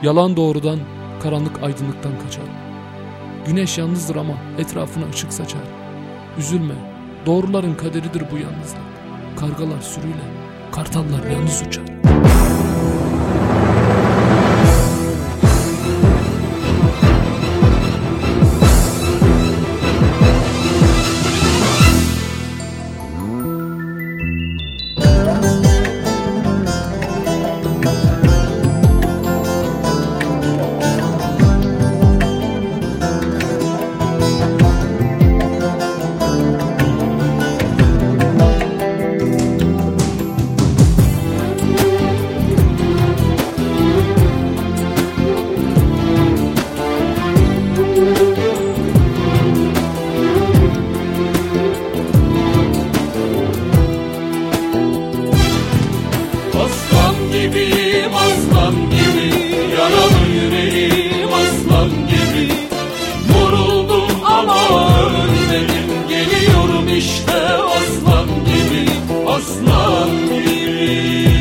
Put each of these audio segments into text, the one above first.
Yalan doğrudan, karanlık aydınlıktan kaçar. Güneş yalnızdır ama etrafına ışık saçar. Üzülme, doğruların kaderidir bu yalnızlık. Kargalar sürüyle, kartallar yalnız uçar. Aslan gibi, yaralı yüreğim aslan gibi. Vuruldum ama ölmedim, geliyorum işte aslan gibi, aslan gibi.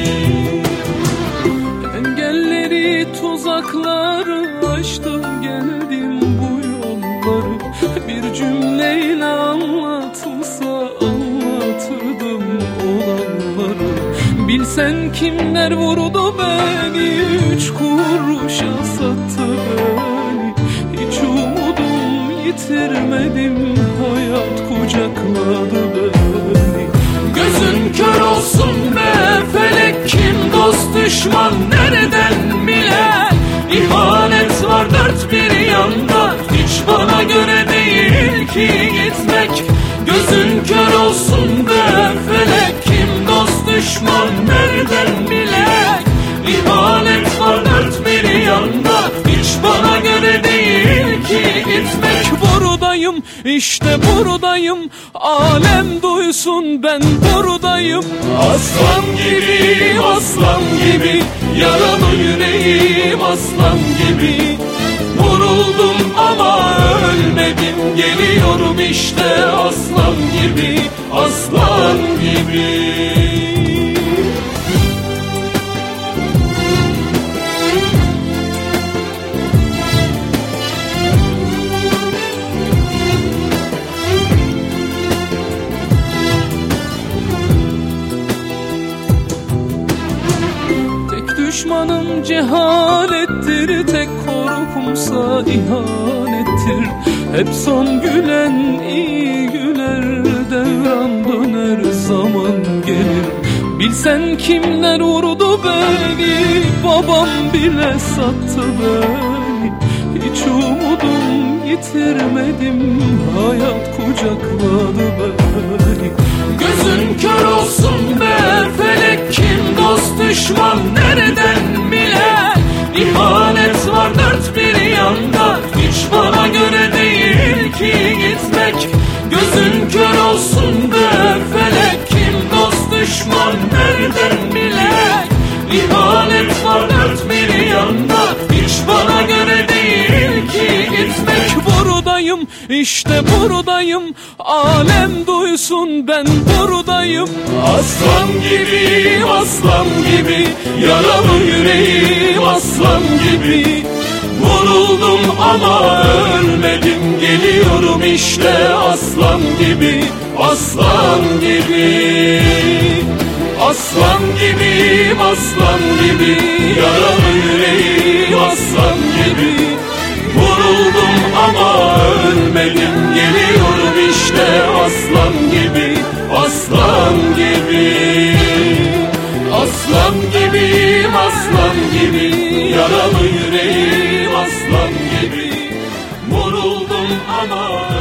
Engelleri, tuzakları aştım, geldim bu yolları. Bir cümleyle anlatılsa anlatırdım olanları. Bilsen kimler vurdu beni, 3 kuruşa sattı beni. Hiç umudum yitirmedim, hayat kucakladı beni. Gözün kör olsun be felek, kim dost düşman nereden bile. İhanet var dört bir yanda, hiç bana göre değil ki gitmek. Gözün kör olsun be felek, kim dost düşman nereden bile. İhanet var dört bir yanda, hiç bana göre değil ki gitmek. Buradayım, işte buradayım, alem duysun ben buradayım. Aslan gibi, aslan gibi, yaralı yüreğim aslan gibi. Vuruldum ama ölmedim, geliyorum işte aslan gibi, aslan gibi. Düşmanım cehalettir, tek korkumsa ihanettir. Hep son gülen iyi güler, devran döner zaman gelir. Bilsen kimler vurdu beni, babam bile sattı beni. Hiç umudum yitirmedim, hayat kucakladı beni. Gözün kör olsun be felek, kim dost düşman nereden bile. İhanet var dört bir yanda, hiç bana göre değil ki gitmek. Gözün kör olsun be felek, kim dost düşman nereden bile. İhanet var dört bir yanda, hiç bana göre değil ki gitmek. Buradayım, işte buradayım, alem duysun ben buradayım. Aslan gibi, aslan gibi, yaralı yüreğim aslan gibi. Vuruldum ama ölmedim, geliyorum işte aslan gibi, aslan gibi. Aslan gibi, aslan gibi, yaralı yüreğim aslan gibi. Vuruldum ama ölmedim, geliyorum işte aslan gibi, aslan gibi. Aslan gibi, aslan gibi, yaralı yüreğim aslan gibi. Vuruldum ama